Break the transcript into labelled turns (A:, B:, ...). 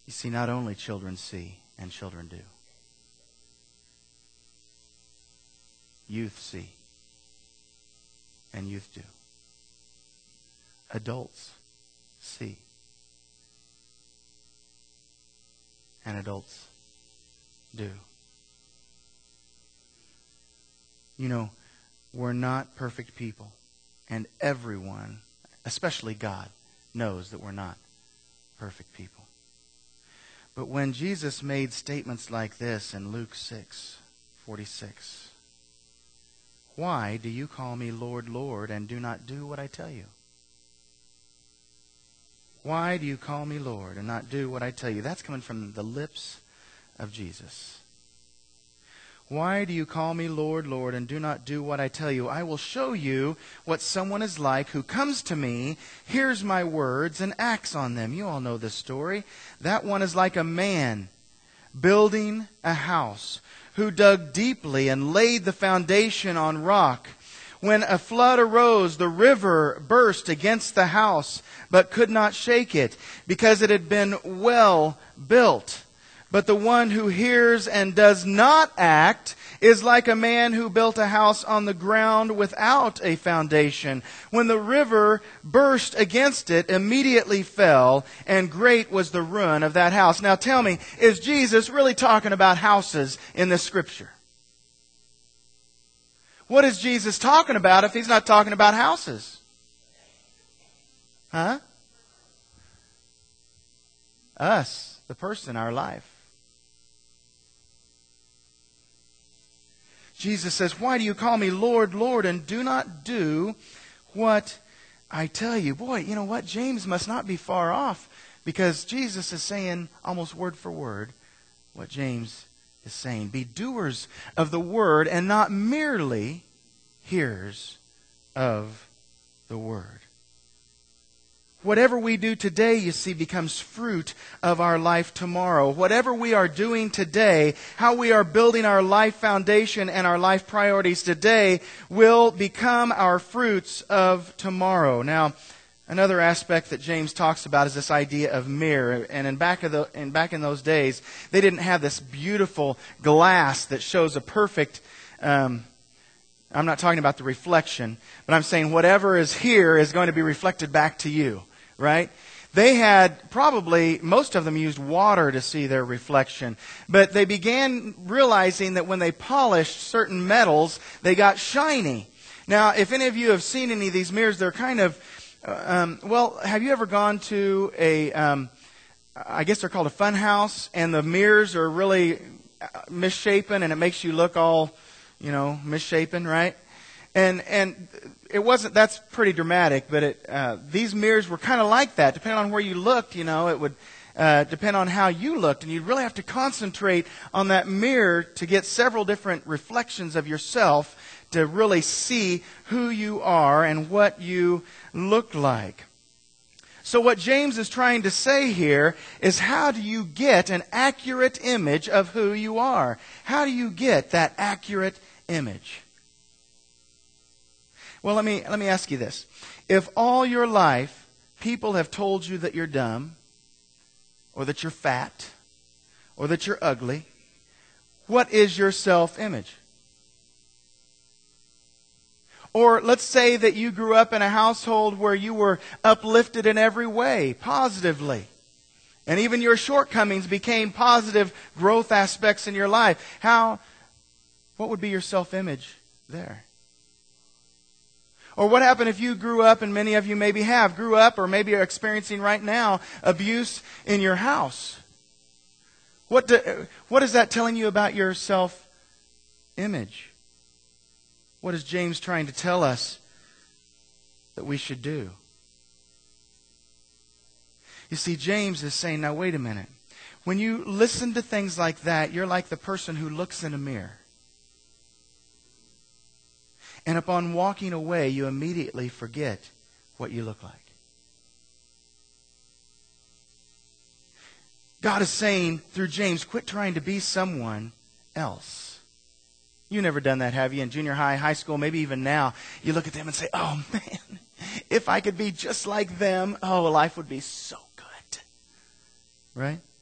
A: You see, not only children see, and children do. Youth see, and youth do. Adults see, and adults do. You know, we're not perfect people, and everyone, especially God, knows that we're not perfect people. But when Jesus made statements like this in Luke 6:46, why do you call me Lord, Lord, and do not do what I tell you? Why do you call me Lord and not do what I tell you? That's coming from the lips of Jesus. Why do you call me Lord, Lord, and do not do what I tell you? I will show you what someone is like who comes to me, hears my words, and acts on them. You all know this story. That one is like a man building a house who dug deeply and laid the foundation on rock. When a flood arose, the river burst against the house, but could not shake it, because it had been well built. But the one who hears and does not act is like a man who built a house on the ground without a foundation. When the river burst against it, immediately fell, and great was the ruin of that house. Now tell me, is Jesus really talking about houses in this scripture? What is Jesus talking about if He's not talking about houses? Huh? Us, the person, our life. Jesus says, why do you call me Lord, Lord, and do not do what I tell you? Boy, you know what? James must not be far off, because Jesus is saying almost word for word what James is saying. Be doers of the word and not merely hearers of the word. Whatever we do today, you see, becomes fruit of our life tomorrow. Whatever we are doing today, how we are building our life foundation and our life priorities today will become our fruits of tomorrow. Now, another aspect that James talks about is this idea of mirror. And back in those days, they didn't have this beautiful glass that shows a perfect I'm not talking about the reflection, but I'm saying whatever is here is going to be reflected back to you, right? They had probably, most of them used water to see their reflection. But they began realizing that when they polished certain metals, they got shiny. Now, if any of you have seen any of these mirrors, they're kind of, have you ever gone to I guess they're called a fun house, and the mirrors are really misshapen, and it makes you look all, misshapen, right? And it wasn't, that's pretty dramatic, but these mirrors were kind of like that. Depending on where you looked, it would depend on how you looked. And you'd really have to concentrate on that mirror to get several different reflections of yourself to really see who you are and what you look like. So what James is trying to say here is, how do you get an accurate image of who you are? How do you get that accurate image? Well, let me ask you this. If all your life people have told you that you're dumb, or that you're fat, or that you're ugly, what is your self-image? Or let's say that you grew up in a household where you were uplifted in every way, positively. And even your shortcomings became positive growth aspects in your life. What would be your self-image there? Or what happened if you grew up, and many of you maybe grew up or maybe are experiencing right now abuse in your house? What is that telling you about your self-image? What is James trying to tell us that we should do? You see, James is saying, now wait a minute. When you listen to things like that, you're like the person who looks in a mirror. And upon walking away, you immediately forget what you look like. God is saying through James, quit trying to be someone else. You've never done that, have you? In junior high, high school, maybe even now, you look at them and say, oh man, if I could be just like them, life would be so good. Right?